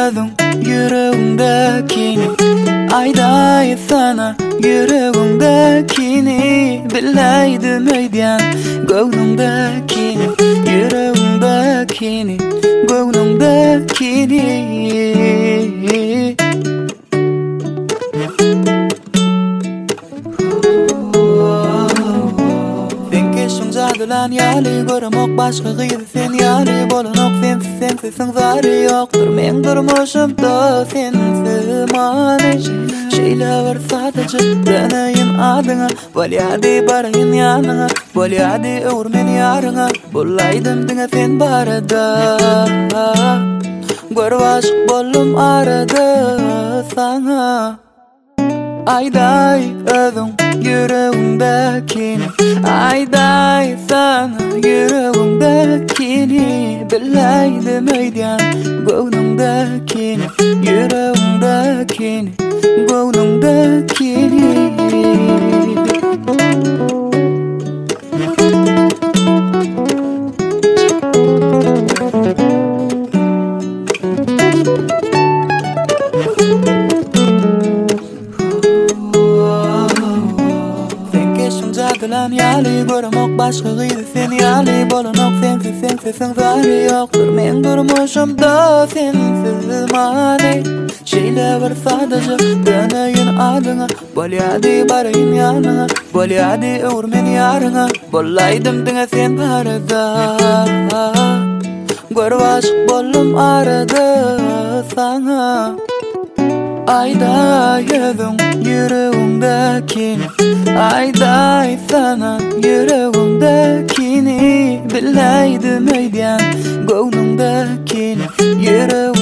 özüň yüreğimdekini ayday sana yüreğimdekini bileydim öýdän göwnüňdekini yüreğimdekini göwnüňdekini Zadylan ýaly görmek başga gyzy sen ýaly bolanok sensiz zary ýokdur men durmuşymda sensiz many şeýleler sadece deneýin adyňa bolýady barýyn ýanyňa bolýady öwrmen ýaryňa bolaýdym diňe sen barada görüp aşyk boldum arada saňa ayday özüň yüreğimdekini ayday sana yüreğimdekini bileydim öýdän göwnüňdekini yüreğimdekini göwnüňdekini Zadylan ýaly görmek başga gyzy sen ýaly bolanok sensiz zary ýokdur men durmuşymda sensiz many şeýleler sadece deneýin adyňa bolýady barýyn ýanyňa bolýady öwrmen ýaryňa bolaýdym diňe sen barada görüp aşyk boldum arada saňa ayday özüň yüreğimdekini ayday sana yüreğimdekini bileydim öýdän göwnüňdekini yüreğim